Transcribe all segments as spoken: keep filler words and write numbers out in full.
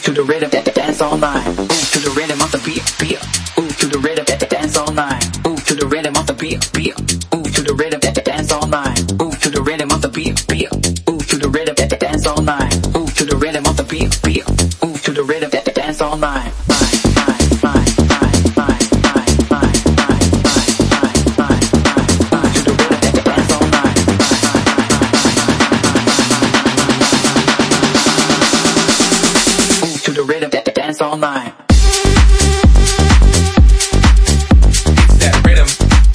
to the rhythm, dance all night. Move to the rhythm of the beat, beat. Move to the rhythm, dance all night. Move to the rhythm of the beat, beat. Move to the rhythm, dance all night. Move to the rhythm of the beat, beat. Move to the rhythm, dance all night. Move to the rhythm of the beat, beat. Move to the rhythm, dance all night. To the rhythm, dance all night. It's that rhythm.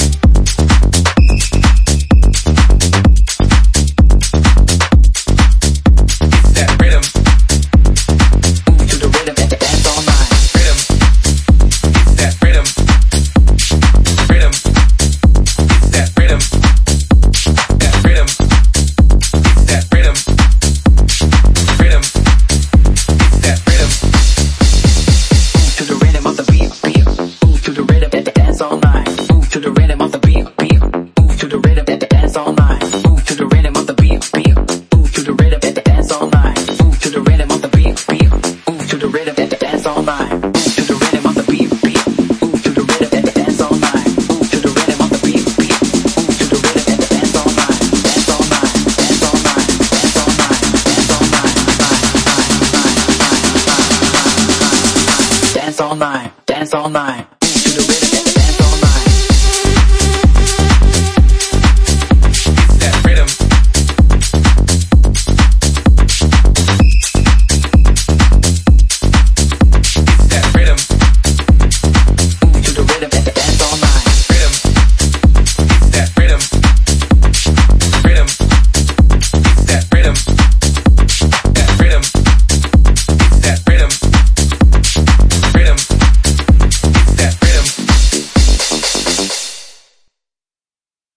It's that rhythm. Move to the rhythm, dance all night. Rhythm. It's that rhythm. Rhythm. It's that rhythm. That rhythm. It's that rhythm. Rhythm. It's that rhythm. To the rhythm of the beat, beat. Move to the rhythm, dance all night. Move to the rhythm of the beat, beat. Move to the rhythm, dance all night. Move to the rhythm of the beat, beat. Move to the rhythm, dance all night. Move to the rhythm of the beat, beat. Move to the rhythm, dance all night. Move to the rhythm of the beat, beat. Move to the rhythm, dance all night. Move to the rhythm of the beat, beat. Move to the rhythm, dance all night. Dance all night. Dance all night. Dance all night. Dance all night. Dance all night. Dance all night.